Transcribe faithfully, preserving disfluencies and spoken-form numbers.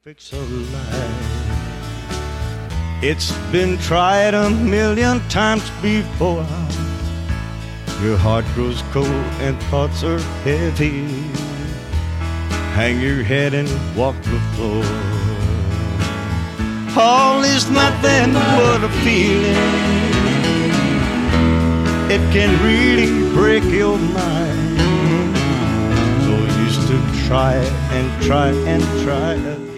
fix a life. It's been tried a million times before. Your heart grows cold and thoughts are heavy. Hang your head and walk the floor. All is nothing but a feeling. It can really break your mind. So used to try and try and try